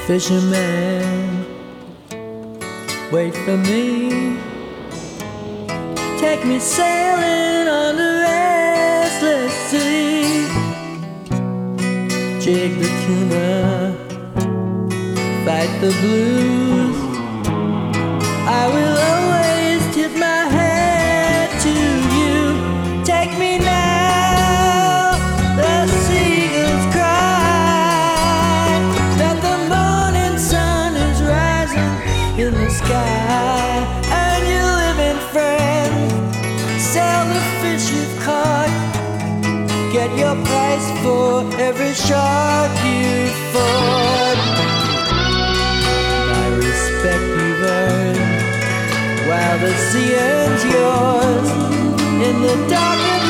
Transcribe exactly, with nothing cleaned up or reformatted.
Fisherman, wait for me. Take me sailing on the restless sea. Jig the tuna, fight the blues. I will always tip my hat to you. Take me now, the seagulls cry that the morning sun is rising in the sky. And you living friend, sell the fish you've caught. Get your price for every shark you've fought. My respect you've earned, while the sea earns yours in the dark of